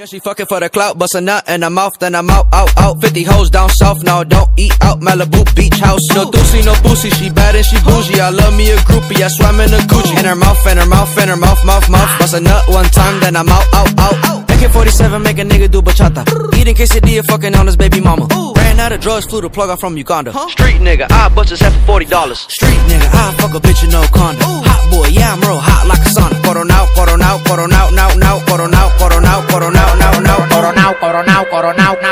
She fucking for the clout, bust a nut in her mouth, then I'm out, out, out. 50 hoes down south, now don't eat out. Malibu beach house, no doozy, no pussy. She bad and she bougie. I love me a groupie, I swam in a Gucci. In her mouth, in her mouth, in her mouth, mouth, mouth. Bust a nut one time, then I'm out, out, out. AK-47 make a nigga do bachata. Eating quesadilla, fucking on his baby mama. Ran out of drugs, flew the plug out from Uganda. Street nigga, I bust his head for $40. Street nigga, I fuck a bitch in no condo. Hot boy, yeah, I'm real hot like a sauna. Coronao, coronao, coronao, now, now, coronao, coronao, coronao, now, now, coronao, coronao, now.